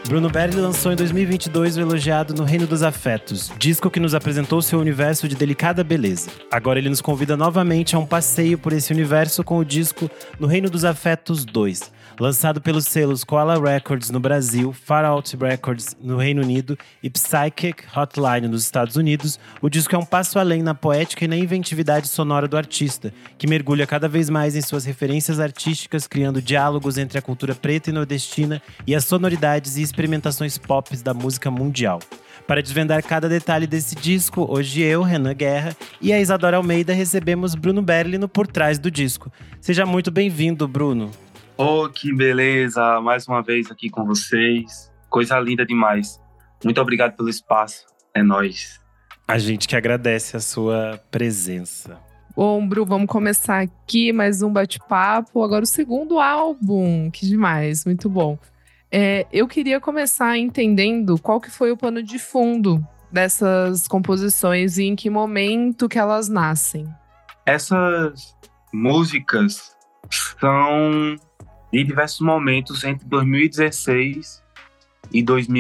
Bruno Berli lançou em 2022 o elogiado No Reino dos Afetos, disco que nos apresentou seu universo de delicada beleza. Agora ele nos convida novamente a um passeio por esse universo com o disco No Reino dos Afetos 2. Lançado pelos selos Koala Records no Brasil, Far Out Records no Reino Unido e Psychic Hotline nos Estados Unidos, o disco é um passo além na poética e na inventividade sonora do artista, que mergulha cada vez mais em suas referências artísticas, criando diálogos entre a cultura preta e nordestina e as sonoridades e experimentações pop da música mundial. Para desvendar cada detalhe desse disco, hoje eu, Renan Guerra, e a Isadora Almeida recebemos Bruno Berli no Por Trás do Disco. Seja muito bem-vindo, Bruno. Oh, que beleza! Mais uma vez aqui com vocês. Coisa linda demais. Muito obrigado pelo espaço. É nóis. A gente que agradece a sua presença. Bom, Bru, vamos começar aqui mais um bate-papo. Agora o segundo álbum. Que demais, muito bom. Eu queria começar entendendo qual que foi o pano de fundo dessas composições e em que momento que elas nascem. Essas músicas são de diversos momentos entre 2016 e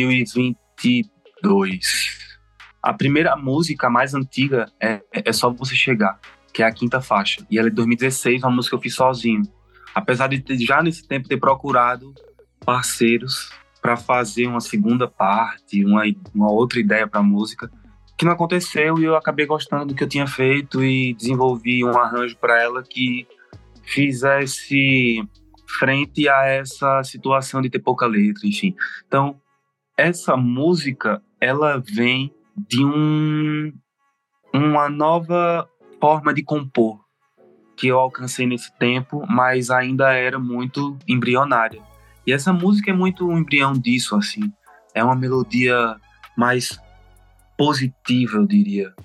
2022. A primeira música, a mais antiga, é Só Você Chegar, que é a quinta faixa. E ela é de 2016, uma música que eu fiz sozinho. Apesar de já nesse tempo ter procurado parceiros para fazer uma segunda parte, uma outra ideia para a música, que não aconteceu e eu acabei gostando do que eu tinha feito e desenvolvi um arranjo para ela que fizesse frente a essa situação de ter pouca letra, enfim. Então, essa música, ela vem de uma nova forma de compor que eu alcancei nesse tempo, mas ainda era muito embrionária. E essa música é muito um embrião disso, assim. É uma melodia mais positiva, eu diria,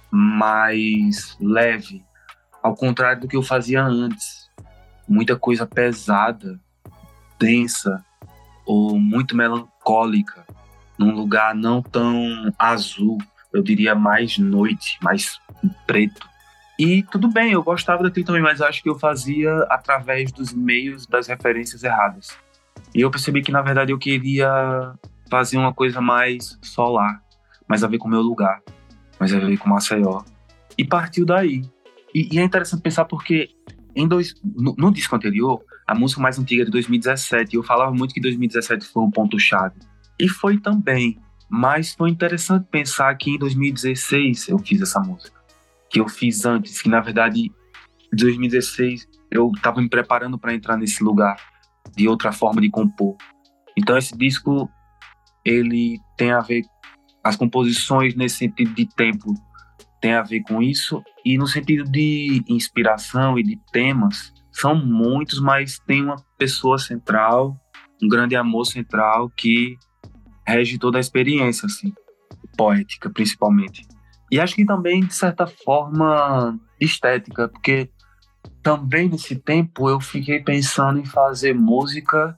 mais leve, ao contrário do que eu fazia antes. Muita coisa pesada, densa ou muito melancólica, num lugar não tão azul, eu diria mais noite, mais preto. E tudo bem, eu gostava daquilo também, mas acho que eu fazia através dos meios das referências erradas. E eu percebi que, na verdade, eu queria fazer uma coisa mais solar, mais a ver com o meu lugar, mais a ver com Maceió. E partiu daí. E é interessante pensar porque no disco anterior, a música mais antiga é de 2017, e eu falava muito que 2017 foi um ponto-chave. E foi também, mas foi interessante pensar que em 2016 eu fiz essa música, que eu fiz antes, que na verdade, em 2016 eu estava me preparando para entrar nesse lugar de outra forma de compor. Então esse disco, ele tem a ver, as composições nesse sentido de tempo tem a ver com isso, e no sentido de inspiração e de temas, são muitos, mas tem uma pessoa central, um grande amor central que rege toda a experiência, assim, poética principalmente. E acho que também, de certa forma, estética, porque também nesse tempo eu fiquei pensando em fazer música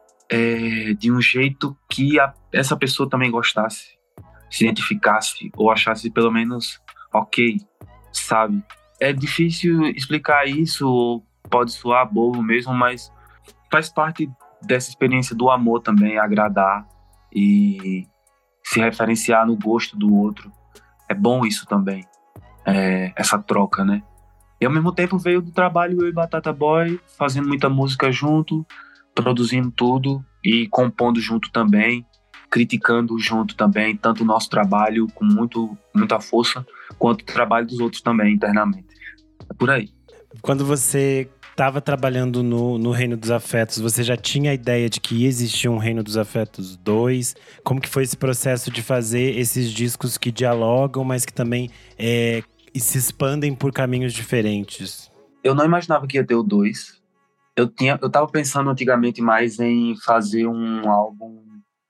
de um jeito que essa pessoa também gostasse, se identificasse, ou achasse pelo menos ok, sabe? É difícil explicar isso, ou pode soar bobo mesmo, mas faz parte dessa experiência do amor também, agradar e se referenciar no gosto do outro. É bom isso também, essa troca, né? E ao mesmo tempo veio do trabalho eu e Batata Boy, fazendo muita música junto, produzindo tudo e compondo junto também, criticando junto também, tanto o nosso trabalho com muita força, quanto o trabalho dos outros também internamente. É por aí. Quando você estava trabalhando no Reino dos Afetos, você já tinha a ideia de que existia um Reino dos Afetos 2? Como que foi esse processo de fazer esses discos que dialogam, mas que também se expandem por caminhos diferentes? Eu não imaginava que ia ter o 2. Eu estava pensando antigamente mais em fazer um álbum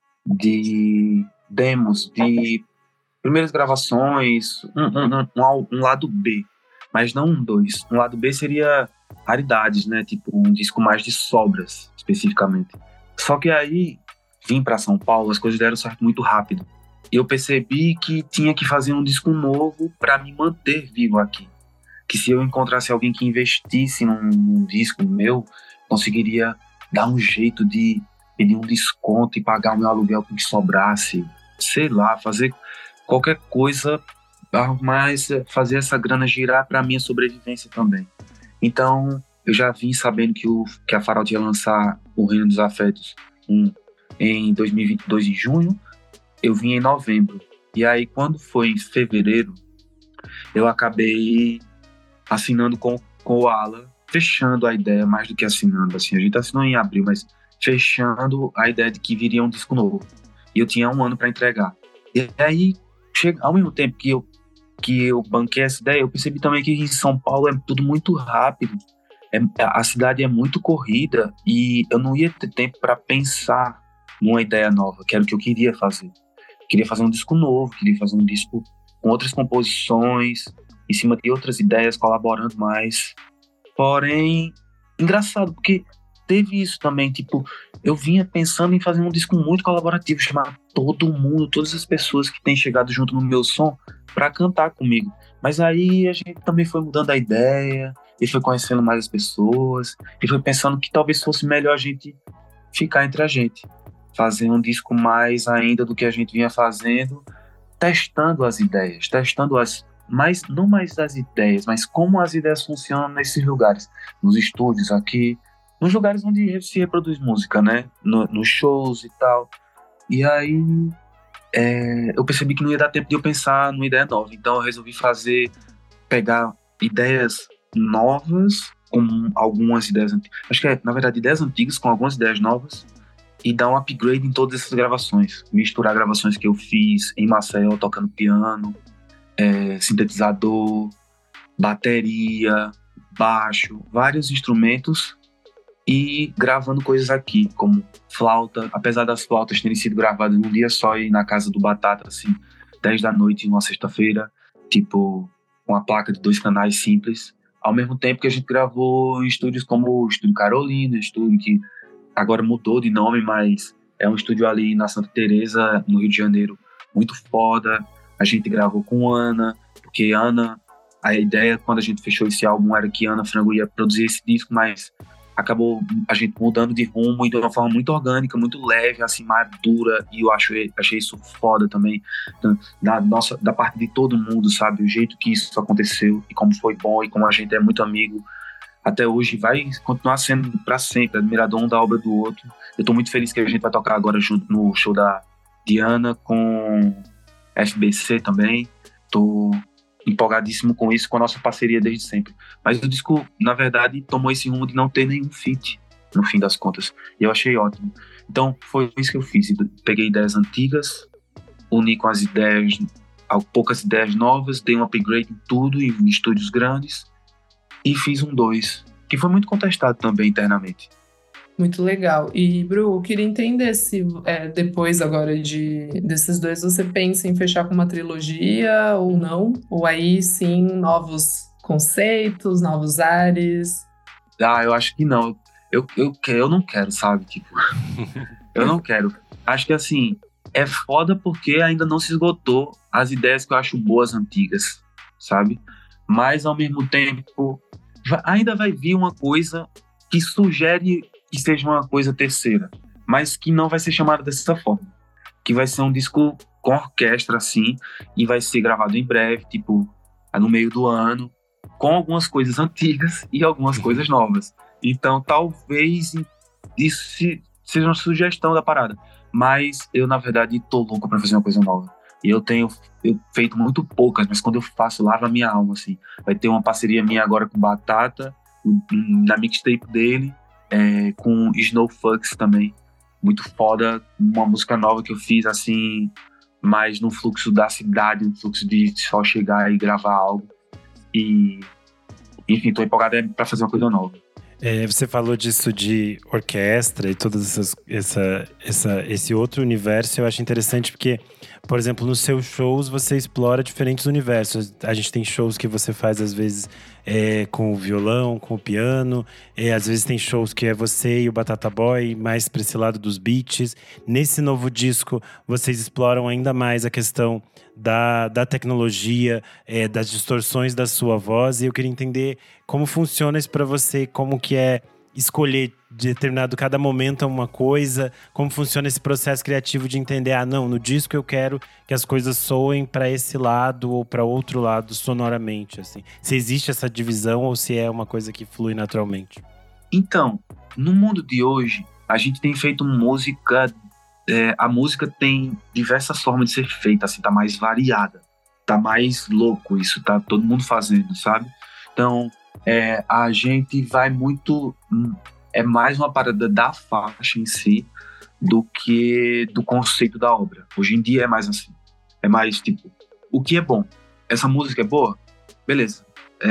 de demos, de primeiras gravações, um lado B, mas não um 2. Um lado B seria raridades, né? Tipo um disco mais de sobras, especificamente. Só que aí, vim para São Paulo, as coisas deram certo muito rápido. E eu percebi que tinha que fazer um disco novo para me manter vivo aqui. Que se eu encontrasse alguém que investisse num disco meu, conseguiria dar um jeito de pedir um desconto e pagar o meu aluguel com o que sobrasse, sei lá, fazer qualquer coisa, mas fazer essa grana girar para minha sobrevivência também. Então, eu já vim sabendo que a Farol ia lançar o Reino dos Afetos em 2022, em junho. Eu vim em novembro. E aí, quando foi em fevereiro, eu acabei assinando com o Alan, fechando a ideia, mais do que assinando. Assim, a gente assinou em abril, mas fechando a ideia de que viria um disco novo. E eu tinha 1 ano para entregar. E aí, ao mesmo tempo que eu banquei essa ideia, eu percebi também que em São Paulo é tudo muito rápido. A cidade é muito corrida e eu não ia ter tempo para pensar numa ideia nova, que era o que eu queria fazer. Queria fazer um disco novo, queria fazer um disco com outras composições, em cima de outras ideias, colaborando mais. Porém, engraçado, porque teve isso também, tipo, eu vinha pensando em fazer um disco muito colaborativo, chamar todo mundo, todas as pessoas que têm chegado junto no meu som para cantar comigo. Mas aí a gente também foi mudando a ideia, e foi conhecendo mais as pessoas, e foi pensando que talvez fosse melhor a gente ficar entre a gente, fazer um disco mais ainda do que a gente vinha fazendo, testando as ideias, mas não mais as ideias, mas como as ideias funcionam nesses lugares, nos estúdios aqui, nos lugares onde se reproduz música, né? Nos shows e tal. E aí eu percebi que não ia dar tempo de eu pensar numa ideia nova. Então eu resolvi pegar ideias novas com algumas ideias antigas. Acho que na verdade, ideias antigas com algumas ideias novas e dar um upgrade em todas essas gravações. Misturar gravações que eu fiz em Maceió, tocando piano, sintetizador, bateria, baixo, vários instrumentos e gravando coisas aqui, como flauta, apesar das flautas terem sido gravadas num dia só e na casa do Batata, assim, 10 da noite, numa sexta-feira, tipo, com a placa de 2 canais simples, ao mesmo tempo que a gente gravou em estúdios como o Estúdio Carolina, estúdio que agora mudou de nome, mas é um estúdio ali na Santa Teresa, no Rio de Janeiro, muito foda. A gente gravou com Ana, porque a ideia quando a gente fechou esse álbum era que Ana Frango ia produzir esse disco, mas acabou a gente mudando de rumo e de uma forma muito orgânica, muito leve, assim, madura, e eu achei isso foda também, da parte de todo mundo, sabe, o jeito que isso aconteceu e como foi bom e como a gente é muito amigo até hoje, vai continuar sendo para sempre, admirador um da obra do outro. Eu tô muito feliz que a gente vai tocar agora junto no show da Diana com FBC também, tô empolgadíssimo com isso, com a nossa parceria desde sempre. Mas o disco, na verdade, tomou esse rumo de não ter nenhum feat, no fim das contas. E eu achei ótimo. Então, foi isso que eu fiz. Peguei ideias antigas, uni com as ideias, poucas ideias novas, dei um upgrade em tudo, em estúdios grandes, e fiz um 2, que foi muito contestado também internamente. Muito legal. E, Bru, eu queria entender se depois agora desses 2 você pensa em fechar com uma trilogia ou não, ou aí sim novos conceitos, novos ares. Eu acho que não. Eu não quero, sabe? Tipo, eu não quero. Acho que assim, é foda porque ainda não se esgotou as ideias que eu acho boas antigas, sabe? Mas ao mesmo tempo, ainda vai vir uma coisa que sugere que seja uma coisa terceira, mas que não vai ser chamada dessa forma, que vai ser um disco com orquestra, assim, e vai ser gravado em breve, tipo, no meio do ano, com algumas coisas antigas e algumas coisas novas. Então, talvez isso seja uma sugestão da parada, mas eu, na verdade, tô louco pra fazer uma coisa nova. E eu tenho feito muito poucas, mas quando eu faço, lava a minha alma, assim. Vai ter uma parceria minha agora com Batata, na mixtape dele, com Snow Fucks também, muito foda, uma música nova que eu fiz assim, mais no fluxo da cidade, no fluxo de só chegar e gravar algo, e enfim, tô empolgado pra fazer uma coisa nova. Você falou disso de orquestra e todas esse outro universo. Eu acho interessante porque, por exemplo, nos seus shows você explora diferentes universos. A gente tem shows que você faz às vezes com o violão, com o piano. Às vezes tem shows que é você e o Batata Boy, mais para esse lado dos beats. Nesse novo disco, vocês exploram ainda mais a questão da tecnologia, das distorções da sua voz. E eu queria entender como funciona isso para você, como que é escolher determinado, cada momento é uma coisa? Como funciona esse processo criativo de entender, não, no disco eu quero que as coisas soem para esse lado ou para outro lado sonoramente, assim. Se existe essa divisão ou se é uma coisa que flui naturalmente? Então, no mundo de hoje, a gente tem feito música, a música tem diversas formas de ser feita, assim, tá mais variada, tá mais louco, isso tá todo mundo fazendo, sabe? Então, a gente vai muito... É mais uma parada da faixa em si do que do conceito da obra. Hoje em dia é mais assim. É mais tipo, o que é bom? Essa música é boa? Beleza.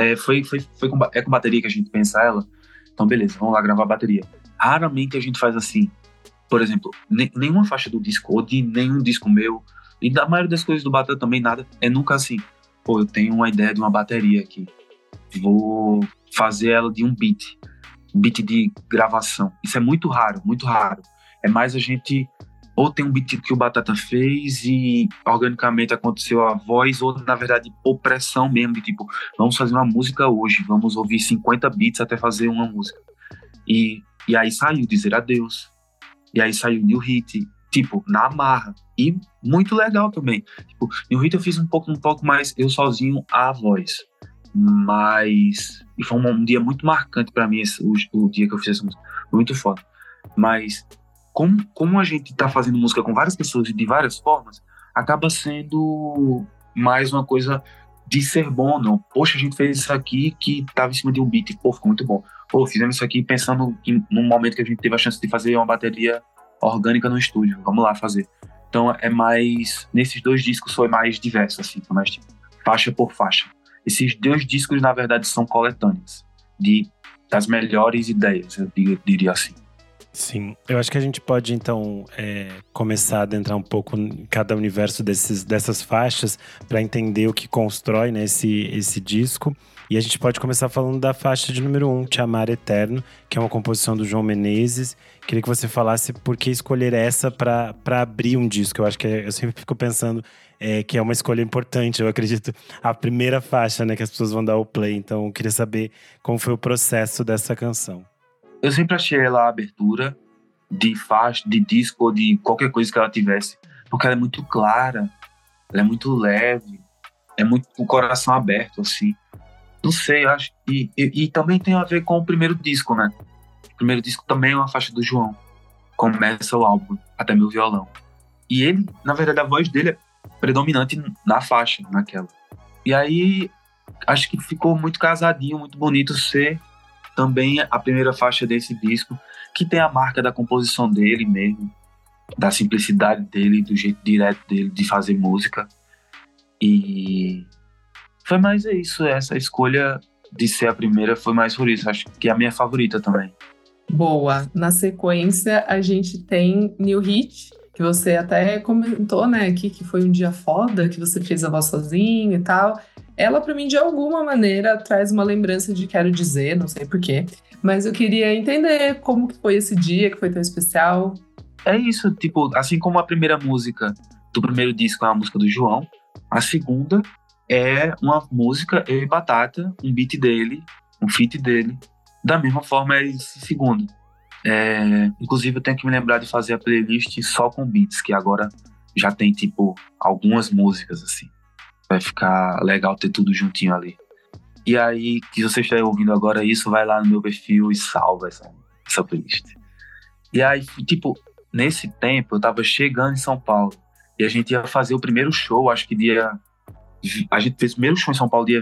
É com bateria que a gente pensa ela? Então beleza, vamos lá gravar a bateria. Raramente a gente faz assim. Por exemplo, nenhuma faixa do disco ou de nenhum disco meu, e da maioria das coisas do Batata também nada, é nunca assim. Pô, eu tenho uma ideia de uma bateria aqui. Vou fazer ela de um beat de gravação. Isso é muito raro, muito raro. É mais a gente ou tem um beat que o Batata fez e organicamente aconteceu a voz, ou na verdade por pressão mesmo, de tipo, vamos fazer uma música hoje, vamos ouvir 50 beats até fazer uma música. E aí saiu Dizer Adeus, e aí saiu New Hit, tipo, na marra. E muito legal também. Tipo, New Hit eu fiz um pouco mais eu sozinho a voz. Mas... E foi um dia muito marcante pra mim, o dia que eu fiz essa música. Muito foda. Mas, como a gente tá fazendo música com várias pessoas e de várias formas, acaba sendo mais uma coisa de ser bom ou não. Poxa, a gente fez isso aqui que tava em cima de um beat. Pô, ficou muito bom. Pô, fizemos isso aqui pensando num momento que a gente teve a chance de fazer uma bateria orgânica no estúdio. Vamos lá fazer. Então, é mais... Nesses 2 discos foi mais diverso, assim. Foi mais tipo, faixa por faixa. Esses 2 discos, na verdade, são coletâneas das melhores ideias, eu diria assim. Sim, eu acho que a gente pode, então, começar a adentrar um pouco em cada universo dessas faixas para entender o que constrói, né, esse disco. E a gente pode começar falando da faixa de número 1, Te Amar Eterno, que é uma composição do João Menezes. Queria que você falasse por que escolher essa para abrir um disco. Eu acho que eu sempre fico pensando que é uma escolha importante. Eu acredito, a primeira faixa, né, que as pessoas vão dar o play. Então, eu queria saber como foi o processo dessa canção. Eu sempre achei ela a abertura de faixa, de disco ou de qualquer coisa que ela tivesse, porque ela é muito clara, ela é muito leve, é muito com o coração aberto, assim. Não sei, eu acho. E também tem a ver com o primeiro disco, né? O primeiro disco também é uma faixa do João. Começa o álbum, Até Meu Violão. E ele, na verdade, a voz dele é predominante na faixa, naquela. E aí, acho que ficou muito casadinho, muito bonito ser também a primeira faixa desse disco, que tem a marca da composição dele mesmo, da simplicidade dele, do jeito direto dele de fazer música. E foi mais isso, essa escolha de ser a primeira foi mais por isso, acho que é a minha favorita também. Boa. Na sequência, a gente tem New Hit, que você até comentou, né, aqui que foi um dia foda, que você fez a voz sozinho e tal. Ela, pra mim, de alguma maneira, traz uma lembrança de Quero Dizer, não sei porquê. Mas eu queria entender como que foi esse dia, que foi tão especial. É isso, tipo, assim como a primeira música do primeiro disco é a música do João, a segunda é uma música, eu e Batata, um beat dele, um feat dele. Da mesma forma é esse segundo. Inclusive eu tenho que me lembrar de fazer a playlist só com beats, que agora já tem, tipo, algumas músicas, assim. Vai ficar legal ter tudo juntinho ali. E aí, que você estiver ouvindo agora isso, vai lá no meu perfil e salva essa playlist. E aí, tipo, nesse tempo, eu tava chegando em São Paulo. E a gente ia fazer o primeiro show, acho que a gente fez o primeiro show em São Paulo dia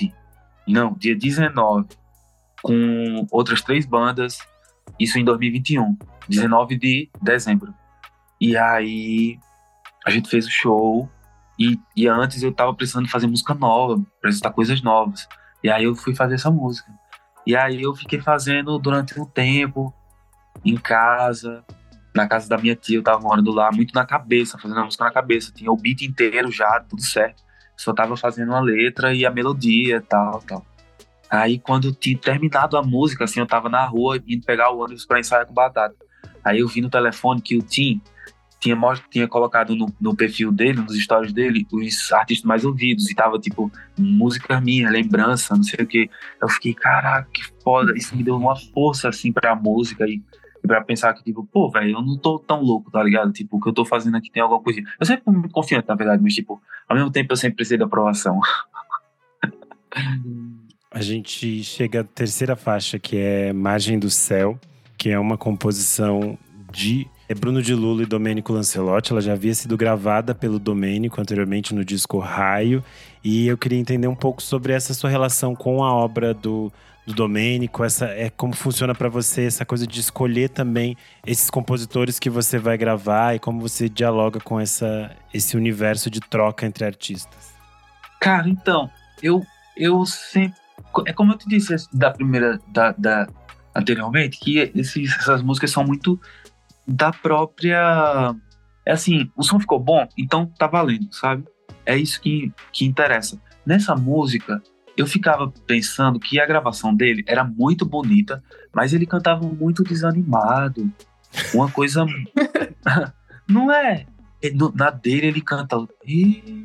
19, com outras 3 bandas, isso em 2021, 19 de dezembro. E aí, a gente fez o show, e antes eu tava precisando fazer música nova, apresentar coisas novas. E aí eu fui fazer essa música. E aí eu fiquei fazendo durante um tempo, em casa, na casa da minha tia, eu tava morando lá, muito na cabeça, fazendo a música na cabeça. Tinha o beat inteiro já, tudo certo. Só tava fazendo a letra e a melodia e tal. Aí quando eu tinha terminado a música, assim, eu tava na rua indo pegar o ônibus pra ensaiar com Batata. Aí eu vi no telefone que o Tim tinha colocado no perfil dele, nos stories dele, os artistas mais ouvidos, e tava tipo, música minha, lembrança, não sei o que. Eu fiquei, caraca, que foda, isso me deu uma força, assim, pra música e pra pensar que, tipo, pô, velho, eu não tô tão louco, tá ligado? Tipo, o que eu tô fazendo aqui tem alguma coisa. Eu sempre fui muito confiante, na verdade, mas, tipo, ao mesmo tempo eu sempre precisei da aprovação. A gente chega à terceira faixa, que é Margem do Céu, que é uma composição de Bruno de Lulo e Domênico Lancelotti. Ela já havia sido gravada pelo Domênico anteriormente no disco Raio. E eu queria entender um pouco sobre essa sua relação com a obra do Domênico, como funciona para você essa coisa de escolher também esses compositores que você vai gravar e como você dialoga com esse universo de troca entre artistas. Cara, então, eu sempre... É como eu te disse anteriormente, que essas músicas são muito da própria... É assim, o som ficou bom, então tá valendo, sabe? É isso que interessa. Nessa música, eu ficava pensando que a gravação dele era muito bonita, mas ele cantava muito desanimado. Uma coisa... Não é? Na dele ele canta... E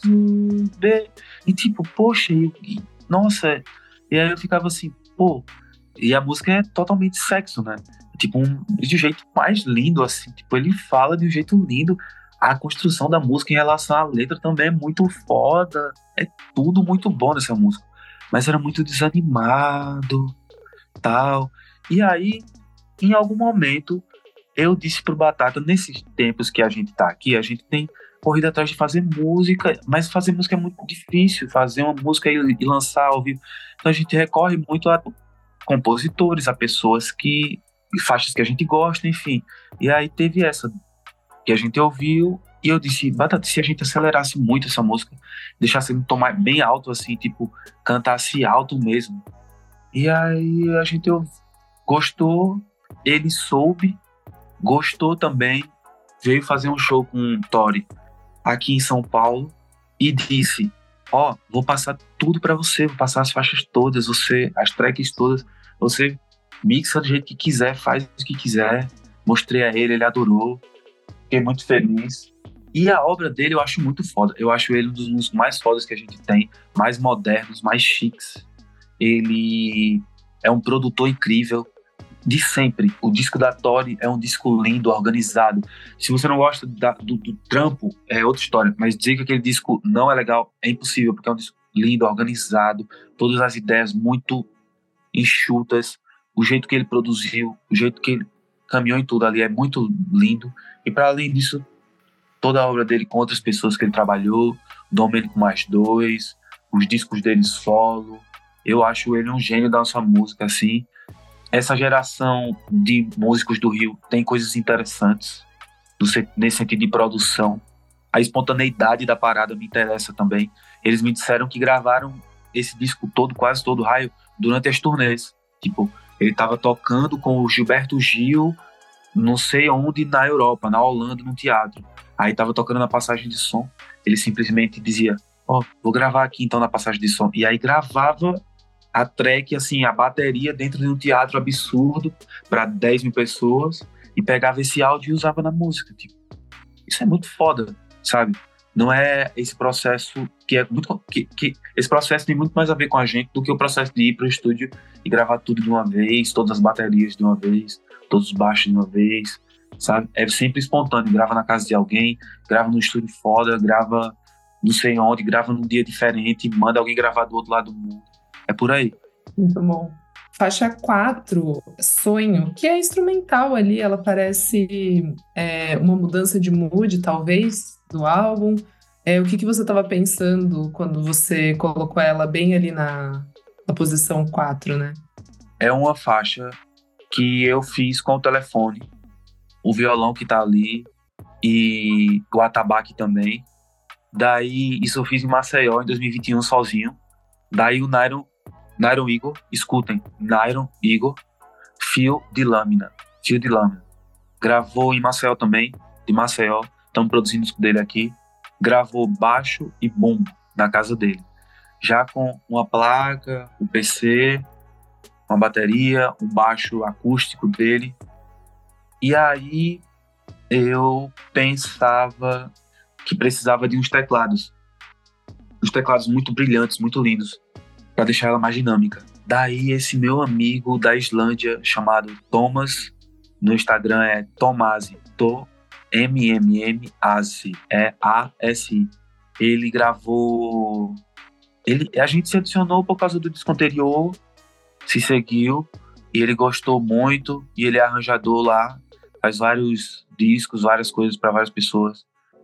tipo, poxa, nossa... E aí eu ficava assim, pô... E a música é totalmente sexo, né? Tipo, de um jeito mais lindo, assim. Tipo, ele fala de um jeito lindo. A construção da música em relação à letra também é muito foda. É tudo muito bom nessa música. Mas era muito desanimado, tal. E aí, em algum momento, eu disse pro Batata, nesses tempos que a gente tá aqui, a gente tem corrido atrás de fazer música, mas fazer música é muito difícil. Fazer uma música e lançar ao vivo. Então a gente recorre muito a compositores, a pessoas faixas que a gente gosta, enfim. E aí teve essa que a gente ouviu e eu disse, Batata, se a gente acelerasse muito essa música, deixasse ele tomar bem alto, assim, tipo, cantasse alto mesmo. E aí a gente gostou, ele soube, gostou também, veio fazer um show com o Tori aqui em São Paulo e disse, vou passar tudo pra você, vou passar as faixas todas, as tracks todas, você mixa do jeito que quiser, faz o que quiser. Mostrei a ele adorou, fiquei muito feliz. E a obra dele eu acho muito foda, eu acho ele um dos músicos mais fodas que a gente tem, mais modernos, mais chiques. Ele é um produtor incrível, de sempre. O disco da Tori é um disco lindo, organizado. Se você não gosta do trampo, é outra história. Mas dizer que aquele disco não é legal é impossível, porque é um disco lindo, organizado, todas as ideias muito enxutas, o jeito que ele produziu, o jeito que ele caminhou em tudo ali é muito lindo. E para além disso, toda a obra dele com outras pessoas que ele trabalhou, Domênico mais dois, os discos dele solo, eu acho ele um gênio da nossa música, assim. Essa geração de músicos do Rio tem coisas interessantes nesse sentido de produção. A espontaneidade da parada me interessa também. Eles me disseram que gravaram esse disco todo, quase todo Raio, durante as turnês. Tipo, ele tava tocando com o Gilberto Gil, não sei onde, na Europa, na Holanda, num teatro. Aí tava tocando na passagem de som. Ele simplesmente dizia, vou gravar aqui então na passagem de som. E aí gravava a track, assim, a bateria dentro de um teatro absurdo para 10 mil pessoas e pegava esse áudio e usava na música. Tipo, isso é muito foda, sabe? Não é esse processo que é muito... esse processo tem muito mais a ver com a gente do que o processo de ir pro estúdio e gravar tudo de uma vez, todas as baterias de uma vez, todos os baixos de uma vez, sabe? É sempre espontâneo. Grava na casa de alguém, grava no estúdio foda, grava não sei onde, grava num dia diferente, manda alguém gravar do outro lado do mundo. É por aí. Muito bom. Faixa 4, Sonho, que é instrumental ali, ela parece uma mudança de mood, talvez, do álbum. O que você estava pensando quando você colocou ela bem ali na posição 4, né? É uma faixa que eu fiz com o telefone, o violão que tá ali e o atabaque também. Daí, isso eu fiz em Maceió em 2021 sozinho. Daí o Nairon Igor, escutem, Nairon Igor, Fio de Lâmina. Gravou em Maceió também, de Maceió, estamos produzindo o disco dele aqui. Gravou baixo e bumbo na casa dele. Já com uma placa, um PC, uma bateria, um baixo acústico dele. E aí eu pensava que precisava de uns teclados muito brilhantes, muito lindos, para deixar ela mais dinâmica. Daí esse meu amigo da Islândia, chamado Thomas, no Instagram é Tomasi, M-M-M-A-S-I, A-S-I. Ele gravou... a gente se adicionou por causa do disco anterior, se seguiu, e ele gostou muito, e ele é arranjador lá, faz vários discos, várias coisas para várias pessoas.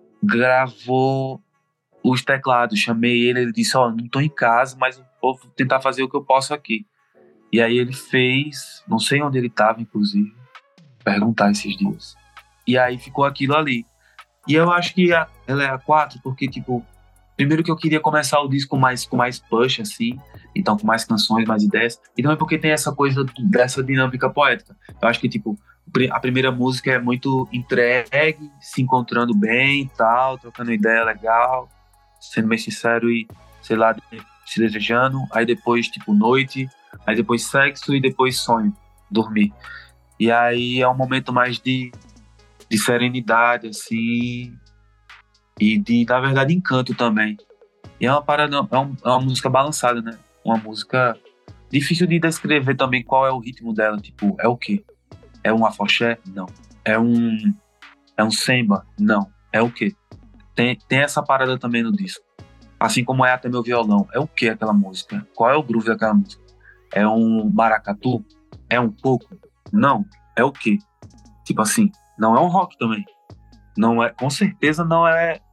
Gravou os teclados, chamei ele disse, não tô em casa, mas vou tentar fazer o que eu posso aqui. E aí ele fez, não sei onde ele tava, inclusive, perguntar esses dias. E aí ficou aquilo ali. E eu acho que ela é a 4, porque, tipo, primeiro que eu queria começar o disco com mais push, assim, então com mais canções, mais ideias, e também porque tem essa coisa dessa dinâmica poética. Eu acho que, tipo, a primeira música é muito entregue, se encontrando bem e tal, trocando ideia legal, sendo bem sincero e, sei lá, se desejando, aí depois, tipo, noite, aí depois sexo e depois sonho, dormir. E aí é um momento mais de serenidade, assim, e de, na verdade, encanto também. E é uma parada, é uma música balançada, né? Uma música difícil de descrever também qual é o ritmo dela, tipo, é o quê? É um afoxé? Não. É um samba? Não. É o quê? Tem essa parada também no disco. Assim como é Até Meu Violão. É o que aquela música? Qual é o groove daquela música? É um maracatu? É um coco? Não. É o quê? Tipo assim, não é um rock também. Não é, com certeza não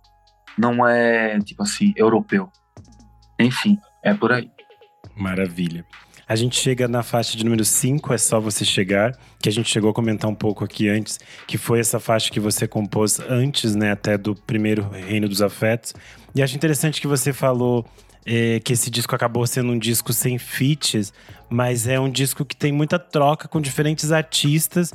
é tipo assim, europeu. Enfim, é por aí. Maravilha. A gente chega na faixa de número 5, É Só Você Chegar, que a gente chegou a comentar um pouco aqui antes, que foi essa faixa que você compôs antes, né, até do primeiro Reino dos Afetos. E acho interessante que você falou que esse disco acabou sendo um disco sem feats, mas é um disco que tem muita troca com diferentes artistas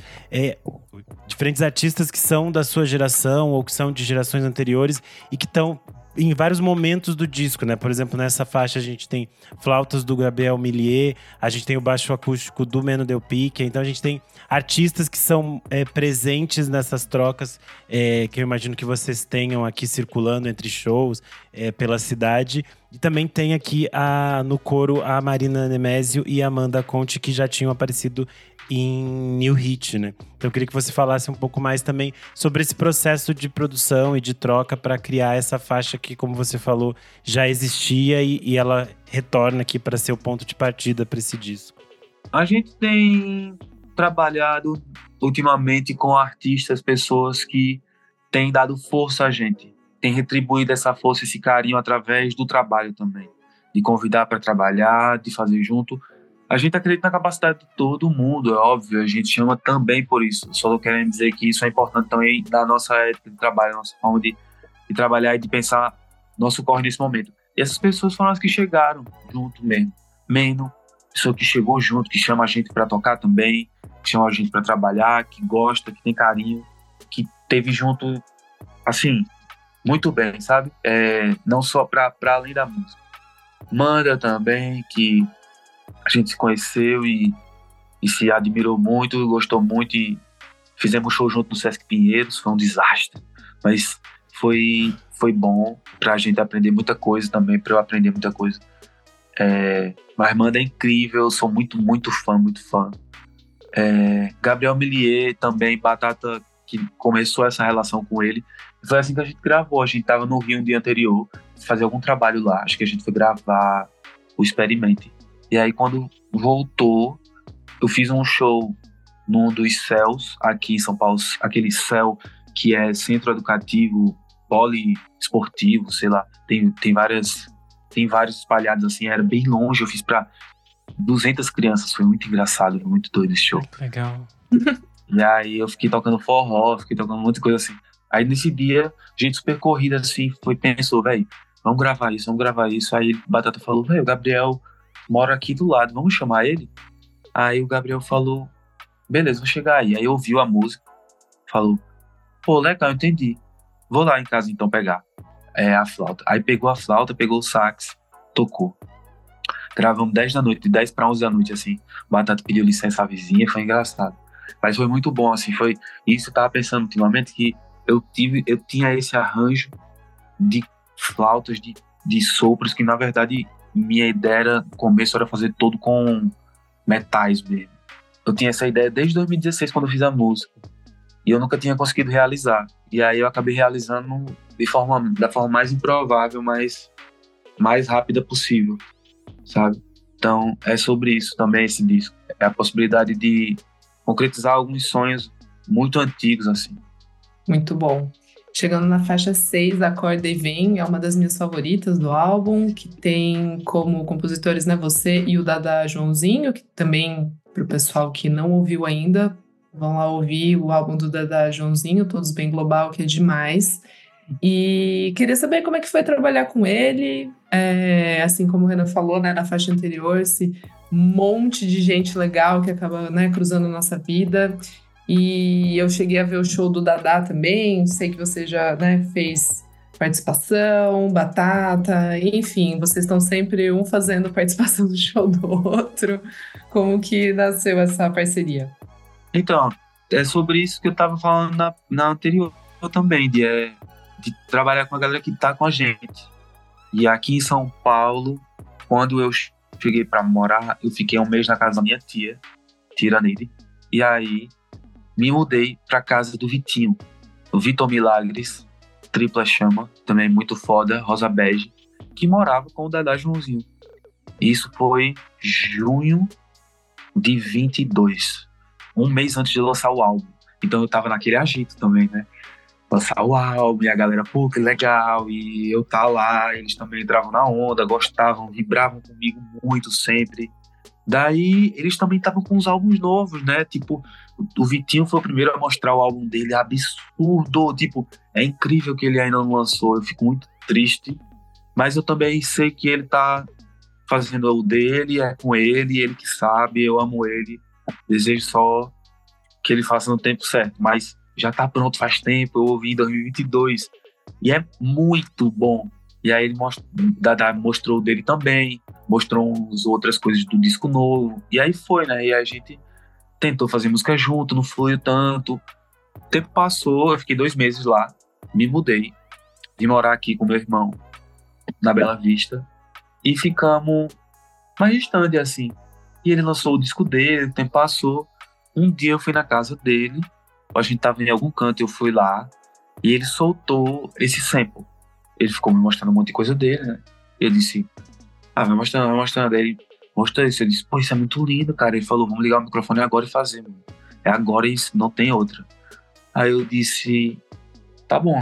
que são da sua geração ou que são de gerações anteriores e que estão em vários momentos do disco, né? Por exemplo, nessa faixa a gente tem flautas do Gabriel Millier, a gente tem o baixo acústico do Meno Del Pique, então a gente tem artistas que são presentes nessas trocas, que eu imagino que vocês tenham aqui circulando entre shows pela cidade. E também tem aqui no coro a Marina Nemésio e a Amanda Conte, que já tinham aparecido em New Hit, né? Então eu queria que você falasse um pouco mais também sobre esse processo de produção e de troca para criar essa faixa que, como você falou, já existia e ela retorna aqui para ser o ponto de partida para esse disco. A gente tem trabalhado ultimamente com artistas, pessoas que têm dado força a gente, têm retribuído essa força, esse carinho através do trabalho também, de convidar para trabalhar, de fazer junto. A gente acredita na capacidade de todo mundo, é óbvio, a gente chama também por isso. Só querendo dizer que isso é importante também da nossa ética de trabalho, nossa forma de trabalhar e de pensar nosso corre nesse momento. E essas pessoas foram as que chegaram junto mesmo. Meno, pessoa que chegou junto, que chama a gente para tocar também, que chama a gente para trabalhar, que gosta, que tem carinho, que teve junto, assim, muito bem, sabe? Não só para além da música. Manda também, que a gente se conheceu e se admirou muito, gostou muito e fizemos show junto no Sesc Pinheiros, foi um desastre, mas foi bom pra gente aprender muita coisa também, pra eu aprender muita coisa. Mas Manda é incrível, eu sou muito, muito fã, muito fã. Gabriel Millier também, Batata, que começou essa relação com ele, foi assim que a gente gravou, a gente tava no Rio um dia anterior, fazer algum trabalho lá, acho que a gente foi gravar o Experimente. E aí, quando voltou, eu fiz um show num dos CELs aqui em São Paulo, aquele CEL que é Centro Educativo Poliesportivo, sei lá, tem vários espalhados assim, era bem longe, eu fiz pra 200 crianças, foi muito engraçado, foi muito doido esse show. Legal. E aí eu fiquei tocando forró, fiquei tocando um monte de coisa assim. Aí nesse dia, gente super corrida assim, pensou, velho, vamos gravar isso. Aí Batata falou, velho, o Gabriel mora aqui do lado, vamos chamar ele? Aí o Gabriel falou, beleza, vou chegar aí. Aí ouviu a música, falou, pô, legal, entendi. Vou lá em casa então pegar a flauta. Aí pegou a flauta, pegou o sax, tocou. Gravamos 10 da noite, de 10 para 11 da noite, assim. Batata pediu licença à vizinha, foi engraçado. Mas foi muito bom, assim, foi isso. Eu tava pensando ultimamente que eu tinha esse arranjo de flautas, de sopros, que na verdade minha ideia no começo era fazer todo com metais mesmo. Eu tinha essa ideia desde 2016, quando eu fiz a música, e eu nunca tinha conseguido realizar. E aí eu acabei realizando da forma mais improvável, mais rápida possível, sabe? Então é sobre isso também esse disco. É a possibilidade de concretizar alguns sonhos muito antigos, assim. Muito bom. Chegando na faixa 6, Acorda e Vem, é uma das minhas favoritas do álbum, que tem como compositores, né, você e o Dada Joãozinho, que também, para o pessoal que não ouviu ainda, vão lá ouvir o álbum do Dada Joãozinho, Todos Bem Global, que é demais. E queria saber como é que foi trabalhar com ele, assim como o Renan falou, né, na faixa anterior, esse monte de gente legal que acaba, né, cruzando a nossa vida. E eu cheguei a ver o show do Dadá também, sei que você já, né, fez participação, Batata, enfim, vocês estão sempre um fazendo participação do show do outro. Como que nasceu essa parceria? Então, é sobre isso que eu tava falando na anterior também, de trabalhar com a galera que tá com a gente. E aqui em São Paulo, quando eu cheguei pra morar, eu fiquei 1 mês na casa da minha tia, Tiraneide, e aí me mudei pra casa do Vitinho, o Vitor Milagres, tripla chama, também muito foda, rosa bege, que morava com o Dadá Joãozinho. Isso foi junho de 22, 1 mês antes de lançar o álbum. Então eu tava naquele agito também, né? Lançar o álbum, e a galera, pô, que legal, e eu tá lá, eles também entravam na onda, gostavam, vibravam comigo muito sempre. Daí, eles também estavam com uns álbuns novos, né? Tipo, o Vitinho foi o primeiro a mostrar o álbum dele, absurdo. Tipo, é incrível que ele ainda não lançou. Eu fico muito triste. Mas eu também sei que ele tá fazendo o dele, é com ele que sabe, eu amo ele. Desejo só que ele faça no tempo certo. Mas já tá pronto faz tempo, eu ouvi em 2022. E é muito bom. E aí Dadá mostrou o dele também, mostrou umas outras coisas do disco novo. E aí foi, né? E a gente tentou fazer música junto, não fluiu tanto. O tempo passou, eu fiquei 2 meses lá, me mudei, vim morar aqui com meu irmão, na Bela Vista, e ficamos mais distante, assim. E ele lançou o disco dele, o tempo passou. Um dia eu fui na casa dele, a gente tava em algum canto, eu fui lá, e ele soltou esse sample. Ele ficou me mostrando um monte de coisa dele, né? Eu disse, vai mostrando, vai mostrando. Aí ele mostrou isso. Eu disse, pô, isso é muito lindo, cara. Ele falou, vamos ligar o microfone agora e fazer, mano. É agora isso, não tem outra. Aí eu disse, tá bom.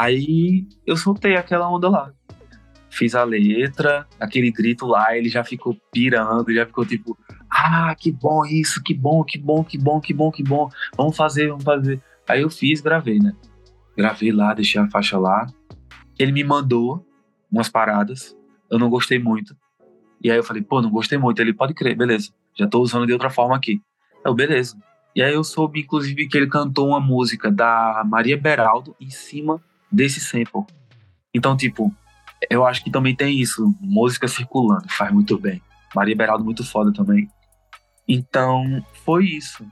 Aí eu soltei aquela onda lá. Fiz a letra, aquele grito lá, ele já ficou pirando, já ficou tipo, que bom isso, que bom, que bom, que bom, que bom, que bom. Vamos fazer, vamos fazer. Aí eu fiz, gravei, né? Gravei lá, deixei a faixa lá. Ele me mandou umas paradas, eu não gostei muito. E aí eu falei, pô, não gostei muito. Ele, pode crer, beleza, já tô usando de outra forma aqui. Eu, beleza. E aí eu soube, inclusive, que ele cantou uma música da Maria Beraldo em cima desse sample. Então, tipo, eu acho que também tem isso, música circulando, faz muito bem. Maria Beraldo muito foda também. Então, foi isso.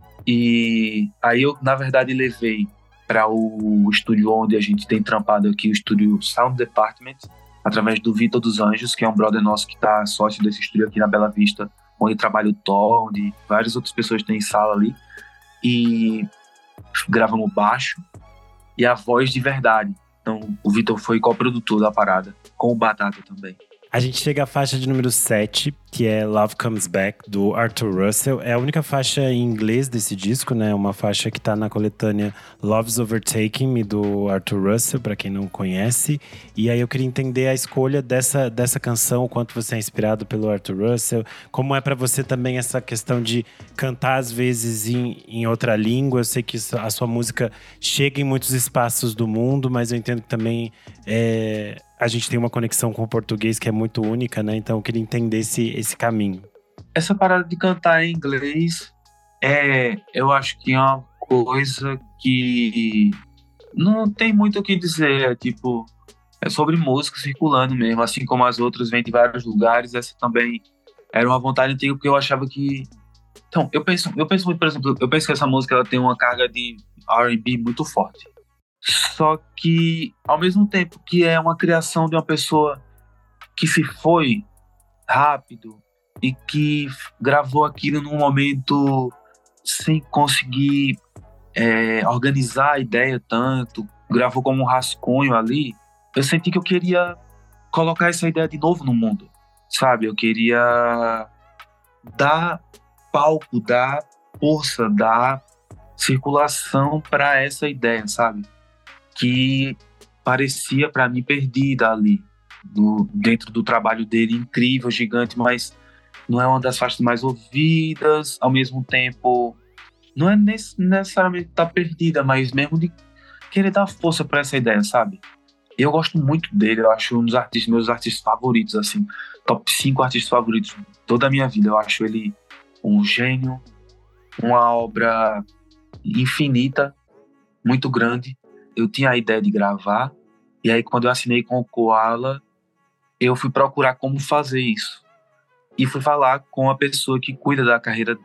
E aí eu, na verdade, levei para o estúdio onde a gente tem trampado aqui, o estúdio Sound Department, através do Vitor dos Anjos, que é um brother nosso que tá sócio desse estúdio aqui na Bela Vista, onde trabalha o Thor, onde várias outras pessoas têm sala ali. E gravamos baixo e a voz de verdade. Então, o Vitor foi co-produtor da parada, com o Batata também. A gente chega à faixa de número 7, que é Love Comes Back, do Arthur Russell. É a única faixa em inglês desse disco, né? Uma faixa que tá na coletânea Love's Overtaking Me, do Arthur Russell, pra quem não conhece. E aí eu queria entender a escolha dessa canção, o quanto você é inspirado pelo Arthur Russell. Como é pra você também essa questão de cantar, às vezes, em outra língua. Eu sei que a sua música chega em muitos espaços do mundo, mas eu entendo que também a gente tem uma conexão com o português que é muito única, né? Então eu queria entender esse caminho. Essa parada de cantar em inglês eu acho que é uma coisa que não tem muito o que dizer. Tipo, é sobre música circulando mesmo. Assim como as outras vêm de vários lugares, essa também era uma vontade antiga, porque eu achava que Então, eu penso muito, por exemplo, eu penso que essa música ela tem uma carga de R&B muito forte. Só que, ao mesmo tempo que é uma criação de uma pessoa que se foi rápido e que gravou aquilo num momento sem conseguir organizar a ideia tanto, gravou como um rascunho ali, eu senti que eu queria colocar essa ideia de novo no mundo, sabe? Eu queria dar palco, dar força, dar circulação para essa ideia, sabe? Que parecia para mim perdida ali, dentro do trabalho dele, incrível, gigante, mas não é uma das faixas mais ouvidas, ao mesmo tempo não é necessariamente estar perdida, mas mesmo de querer dar força para essa ideia, sabe? Eu gosto muito dele, eu acho um dos meus artistas favoritos, assim, top 5 artistas favoritos de toda a minha vida. Eu acho ele um gênio, uma obra infinita, muito grande. Eu tinha a ideia de gravar, e aí quando eu assinei com o Koala, eu fui procurar como fazer isso. E fui falar com a pessoa que cuida da carreira,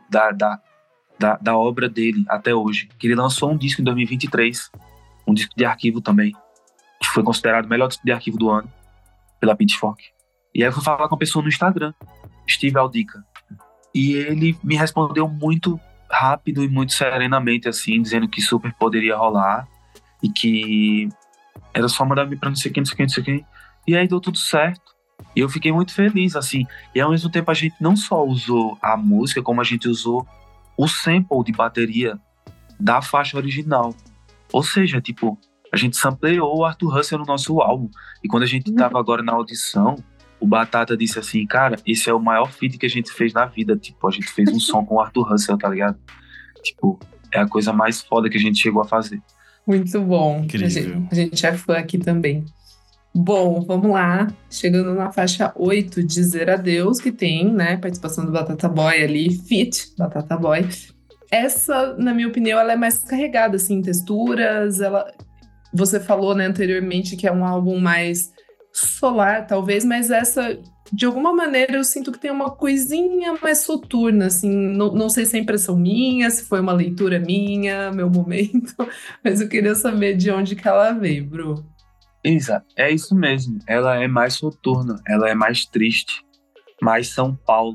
da obra dele até hoje. Que ele lançou um disco em 2023, um disco de arquivo também, que foi considerado o melhor disco de arquivo do ano pela Pitchfork. E aí eu fui falar com a pessoa no Instagram, Steve Aldica. E ele me respondeu muito rápido e muito serenamente, assim, dizendo que super poderia rolar e que era só mandar me pra não sei quem, não sei quem, não sei quem. E aí deu tudo certo. E eu fiquei muito feliz, assim. E ao mesmo tempo a gente não só usou a música, como a gente usou o sample de bateria da faixa original. Ou seja, tipo, a gente sampleou o Arthur Russell no nosso álbum. E quando a gente tava agora na audição, o Batata disse assim, cara, esse é o maior feat que a gente fez na vida. Tipo, a gente fez um som com o Arthur Russell, tá ligado? Tipo, é a coisa mais foda que a gente chegou a fazer. Muito bom. Incrível. A gente é fã aqui também. Bom, vamos lá. Chegando na faixa 8, Dizer Adeus, que tem, né, participação do Batata Boy ali, feat Batata Boy. Essa, na minha opinião, ela é mais carregada, assim, em texturas. Você falou, né, anteriormente que é um álbum mais solar, talvez, mas essa, de alguma maneira, eu sinto que tem uma coisinha mais soturna, assim. Não sei se é impressão minha, se foi uma leitura minha, meu momento, mas eu queria saber de onde que ela veio, Bru. Isa, é isso mesmo. Ela é mais soturna, ela é mais triste, mais São Paulo,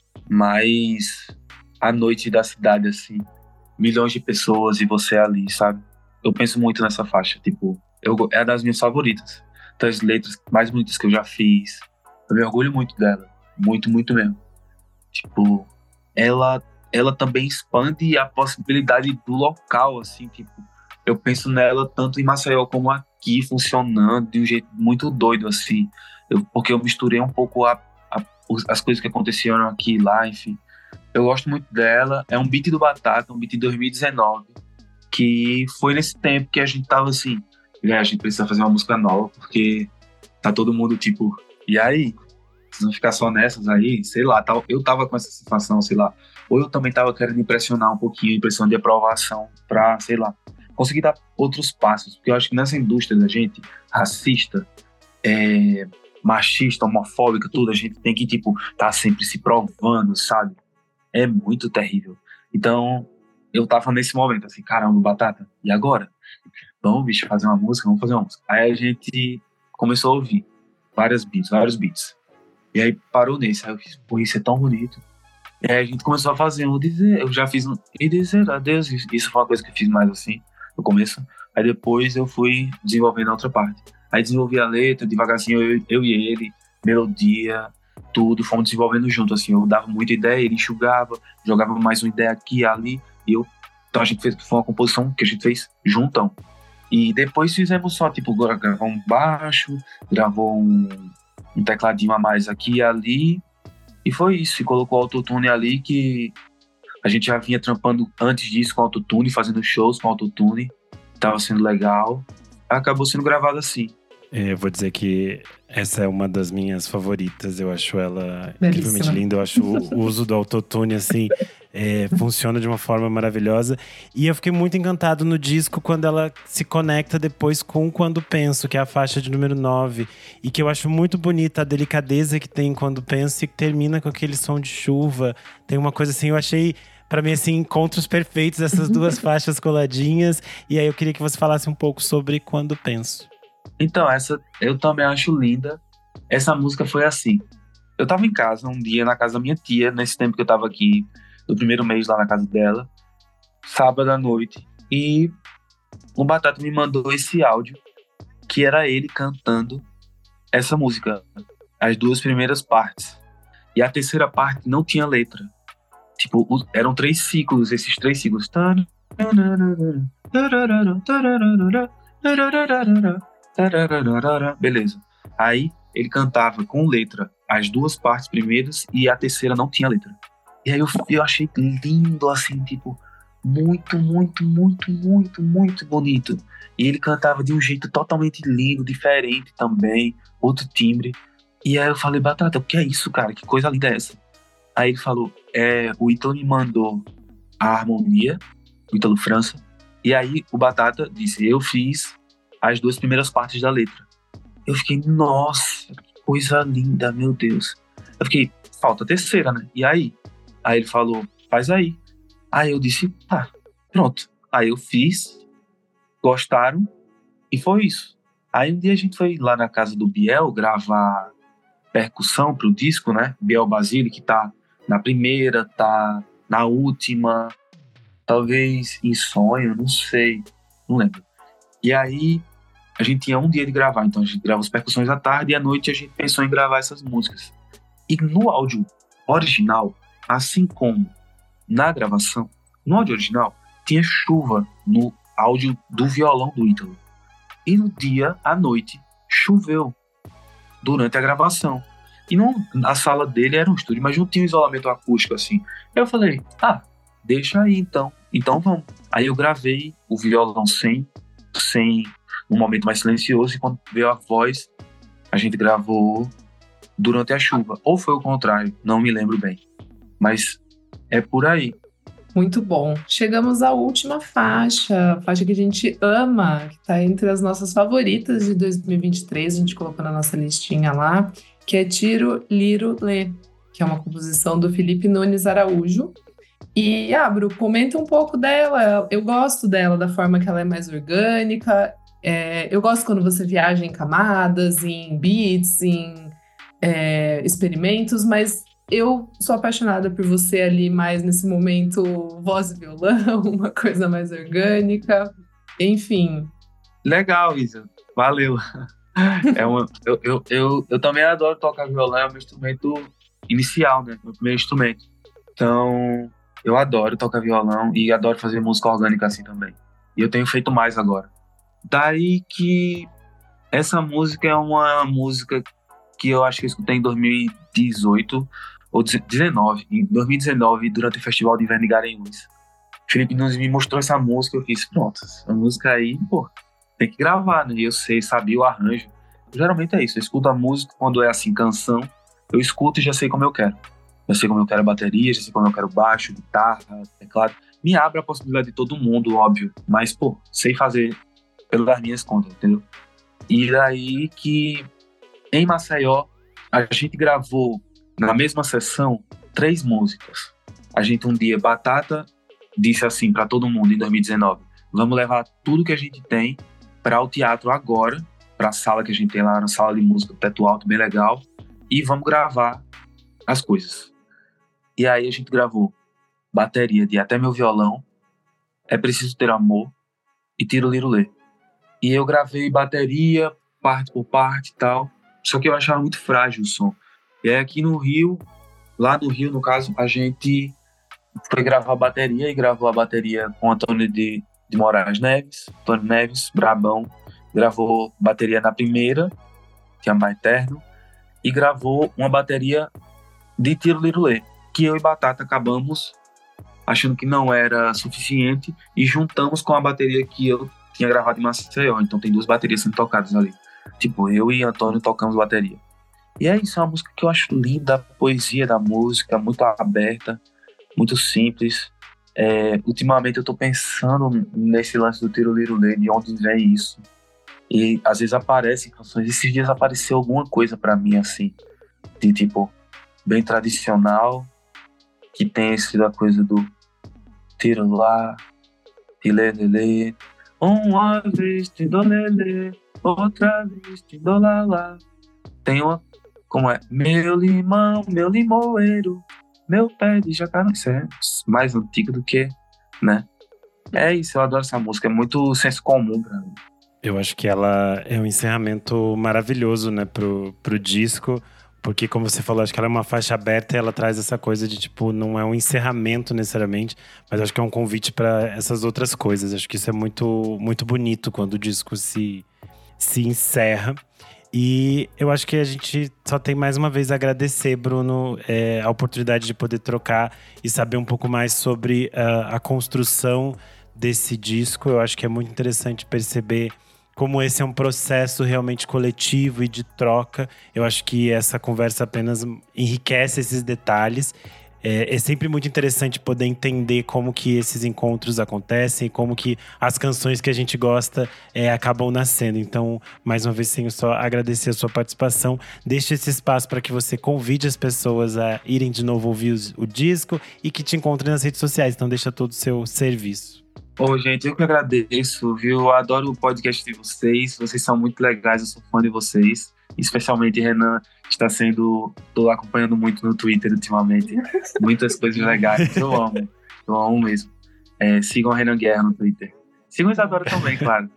mais a noite da cidade, assim. Milhões de pessoas e você ali, sabe? Eu penso muito nessa faixa, tipo, é uma das minhas favoritas. Das letras mais bonitas que eu já fiz. Eu me orgulho muito dela. Muito, muito mesmo. Tipo, ela também expande a possibilidade do local, assim, tipo, eu penso nela tanto em Maceió como aqui, funcionando de um jeito muito doido, assim. Porque eu misturei um pouco as coisas que aconteceram aqui e lá, enfim. Eu gosto muito dela. É um beat do Batata, um beat de 2019, que foi nesse tempo que a gente tava assim, a gente precisa fazer uma música nova, porque tá todo mundo tipo, e aí? Vocês vão ficar só nessas aí? Sei lá, eu tava com essa sensação, sei lá. Ou eu também tava querendo impressionar um pouquinho, impressão de aprovação pra, sei lá, conseguir dar outros passos. Porque eu acho que nessa indústria da gente, racista, machista, homofóbica, tudo, a gente tem que, tipo, tá sempre se provando, sabe? É muito terrível. Então, eu tava nesse momento, assim, caramba, Batata, e agora? Vamos, bicho, fazer uma música? Vamos fazer uma música. Aí a gente começou a ouvir vários beats. E aí parou nesse. Aí eu fiz, pô, isso é tão bonito. E aí a gente começou a fazer eu já fiz e dizer adeus. Isso foi uma coisa que eu fiz mais assim, no começo. Aí depois eu fui desenvolvendo a outra parte. Aí desenvolvi a letra, devagarzinho, eu e ele, melodia, tudo, fomos desenvolvendo junto, assim. Eu dava muita ideia, ele enxugava, jogava mais uma ideia aqui e ali, então a gente foi uma composição que a gente fez juntão. E depois fizemos só, tipo, gravou um baixo, gravou um tecladinho a mais aqui e ali, e foi isso. E colocou o autotune ali, que a gente já vinha trampando antes disso com autotune, fazendo shows com autotune, tava sendo legal. Acabou sendo gravado assim. Eu vou dizer que essa é uma das minhas favoritas. Eu acho ela Belíssima. incrivelmente linda. Eu acho o uso do autotune, assim, funciona de uma forma maravilhosa. E eu fiquei muito encantado no disco quando ela se conecta depois com Quando Penso, que é a faixa de número 9. E que eu acho muito bonita a delicadeza que tem Quando Penso e que termina com aquele som de chuva. Tem uma coisa assim, eu achei… Pra mim, assim, encontros perfeitos, essas duas faixas coladinhas. E aí eu queria que você falasse um pouco sobre Quando Penso. Então, essa eu também acho linda. Essa música foi assim. Eu tava em casa um dia, na casa da minha tia, nesse tempo que eu tava aqui, no primeiro mês lá na casa dela, sábado à noite. E o Batata me mandou esse áudio, que era ele cantando essa música, as duas primeiras partes. E a terceira parte não tinha letra. Tipo, eram 3 ciclos, esses 3 ciclos. Beleza. Aí ele cantava com letra as 2 partes primeiras e a terceira não tinha letra. E aí eu achei lindo, assim, tipo, muito, muito, muito, muito, muito bonito. E ele cantava de um jeito totalmente lindo, diferente também, outro timbre. E aí eu falei, Batata, o que é isso, cara? Que coisa linda é essa? Aí ele falou, o Ítalo me mandou a harmonia, o Ítalo França, e aí o Batata disse, eu fiz as 2 primeiras partes da letra. Eu fiquei, nossa, que coisa linda, meu Deus. Eu fiquei, falta a terceira, né? E aí? Aí ele falou, faz aí. Aí eu disse, tá, pronto. Aí eu fiz, gostaram, e foi isso. Aí um dia a gente foi lá na casa do Biel gravar percussão pro disco, né? Biel Basile, que tá na primeira, tá na última, talvez em sonho, não sei, não lembro. E aí a gente tinha um dia de gravar, então a gente grava as percussões à tarde e à noite a gente pensou em gravar essas músicas. E no áudio original, assim como na gravação, no áudio original tinha chuva no áudio do violão do Ítalo. E no dia, à noite, choveu durante a gravação. E a sala dele era um estúdio, mas não tinha um isolamento acústico assim. Aí eu falei, deixa aí então. Então vamos. Aí eu gravei o violão sem um momento mais silencioso, e quando veio a voz, a gente gravou durante a chuva. Ou foi o contrário, não me lembro bem. Mas é por aí. Muito bom. Chegamos à última faixa, a faixa que a gente ama, que está entre as nossas favoritas de 2023, a gente colocou na nossa listinha lá, que é Tiro, Liro, Lê, que é uma composição do Felipe Nunes Araújo. E, Bru, comenta um pouco dela. Eu gosto dela, da forma que ela é mais orgânica. Eu gosto quando você viaja em camadas, em beats, em experimentos, mas eu sou apaixonada por você ali mais nesse momento, voz e violão, uma coisa mais orgânica, enfim. Legal, Isa. Valeu. Eu também adoro tocar violão, é o meu instrumento inicial, né? Meu primeiro instrumento. Então, eu adoro tocar violão e adoro fazer música orgânica assim também. E eu tenho feito mais agora. Daí que essa música é uma música que eu acho que eu escutei em 2018 ou 2019. Em 2019, durante o Festival de Inverno de Garanhuns. Felipe Nunes me mostrou essa música, eu fiz, pronto, essa música aí, pô, tem que gravar, né? E eu sabia o arranjo. Geralmente é isso, eu escuto a música quando é assim, canção, eu escuto e já sei como eu quero. Já sei como eu quero a bateria, já sei como eu quero baixo, guitarra, teclado. Me abre a possibilidade de todo mundo, óbvio, mas, pô, sei fazer pelas minhas contas, entendeu? E daí que em Maceió a gente gravou na mesma sessão 3 músicas. A gente um dia, Batata disse assim para todo mundo em 2019, vamos levar tudo que a gente tem para o teatro agora, para a sala que a gente tem lá, na sala de música, teto alto, bem legal, e vamos gravar as coisas. E aí a gente gravou bateria de Até Meu Violão, É Preciso Ter Amor e Tiro Liro Lê. E eu gravei bateria, parte por parte e tal, só que eu achava muito frágil o som. E aí aqui no Rio, lá no Rio, no caso, a gente foi gravar a bateria e gravou a bateria com Antônio de Moraes Neves, Antônio Neves, brabão, gravou bateria na primeira, que é Amar Eterno, e gravou uma bateria de Tiro Liro Lê, que eu e Batata acabamos achando que não era suficiente e juntamos com a bateria que eu tinha gravado em Maceió. Então tem 2 baterias sendo tocadas ali. Tipo, eu e Antônio tocamos bateria. E é isso, é uma música que eu acho linda, a poesia da música, muito aberta, muito simples. Ultimamente eu tô pensando nesse lance do Tirolirolê, de onde vem isso. E às vezes aparecem canções. Esses dias apareceu alguma coisa pra mim, assim, de tipo, bem tradicional, que tem esse da coisa do tiro lá, tilelele, uma vez tindolele, outra vez tindolalá. Tem uma, como é? Meu limão, meu limoeiro, meu pé de jacaré. Isso é mais antigo do que, né? É isso, eu adoro essa música, é muito senso comum pra mim. Eu acho que ela é um encerramento maravilhoso, né, pro disco. Porque, como você falou, acho que ela é uma faixa aberta e ela traz essa coisa de, tipo, não é um encerramento necessariamente, mas acho que é um convite para essas outras coisas. Acho que isso é muito, muito bonito quando o disco se encerra. E eu acho que a gente só tem mais uma vez a agradecer, Bruno, a oportunidade de poder trocar e saber um pouco mais sobre a construção desse disco. Eu acho que é muito interessante perceber como esse é um processo realmente coletivo e de troca. Eu acho que essa conversa apenas enriquece esses detalhes. É sempre muito interessante poder entender como que esses encontros acontecem, como que as canções que a gente gosta acabam nascendo. Então, mais uma vez, tenho só agradecer a sua participação. Deixe esse espaço para que você convide as pessoas a irem de novo ouvir o disco e que te encontrem nas redes sociais. Então, deixa todo o seu serviço. Gente, eu que agradeço, viu? Eu adoro o podcast de vocês. Vocês são muito legais, eu sou fã de vocês. Especialmente Renan, que tô acompanhando muito no Twitter ultimamente. Muitas coisas legais, eu amo mesmo. Sigam a Renan Guerra no Twitter. Sigam a Isadora também, claro.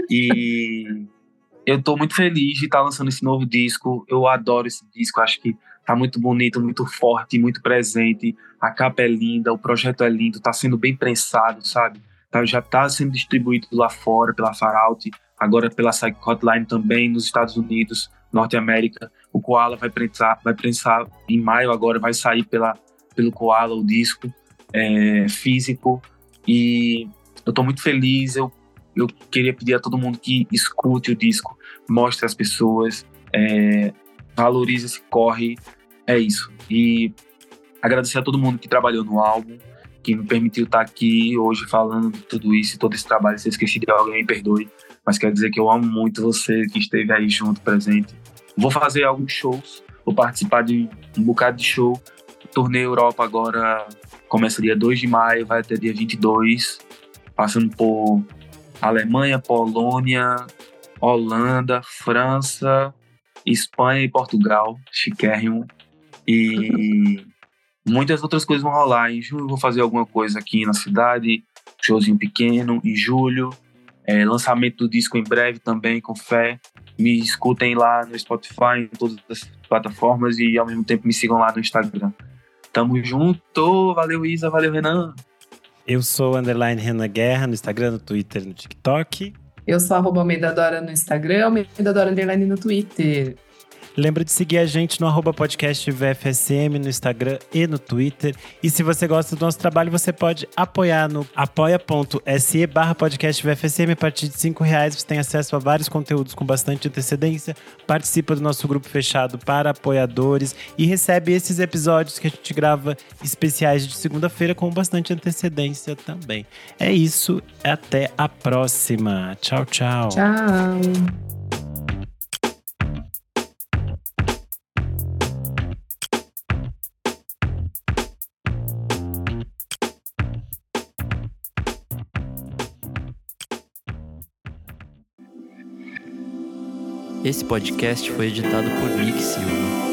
E eu tô muito feliz de estar lançando esse novo disco. Eu adoro esse disco, acho que tá muito bonito, muito forte, muito presente. A capa é linda, o projeto é lindo, tá sendo bem prensado, sabe? Já tá sendo distribuído lá fora, pela Far Out, agora pela Psych Hotline também, nos Estados Unidos, Norte América. O Koala vai prensar em maio agora, vai sair pelo Koala o disco físico. E eu tô muito feliz, eu queria pedir a todo mundo que escute o disco, mostre às pessoas, valorize esse corre, é isso. E agradecer a todo mundo que trabalhou no álbum, que me permitiu estar aqui hoje falando de tudo isso, todo esse trabalho. Se eu esqueci de alguém, me perdoe, mas quero dizer que eu amo muito você que esteve aí junto, presente. Vou fazer alguns shows, vou participar de um bocado de show. O turnê Europa agora começa dia 2 de maio, vai até dia 22, passando por Alemanha, Polônia, Holanda, França, Espanha e Portugal, chiquérrimo. E muitas outras coisas vão rolar. Em julho eu vou fazer alguma coisa aqui na cidade, showzinho pequeno. Em julho, lançamento do disco em breve também, com fé. Me escutem lá no Spotify, em todas as plataformas, e ao mesmo tempo me sigam lá no Instagram. Tamo junto, valeu Isa, valeu Renan. Eu sou _Renan Guerra no Instagram, no Twitter, no TikTok. Eu sou @Almeidadora no Instagram, Almeidadora _ no Twitter. Lembra de seguir a gente no @podcast VFSM no Instagram e no Twitter. E se você gosta do nosso trabalho, você pode apoiar no apoia.se/podcast VFSM. A partir de R$5 você tem acesso a vários conteúdos com bastante antecedência, participa do nosso grupo fechado para apoiadores e recebe esses episódios que a gente grava especiais de segunda-feira com bastante antecedência também. É isso, até a próxima. Tchau, tchau. Tchau. Esse podcast foi editado por Nick Silva.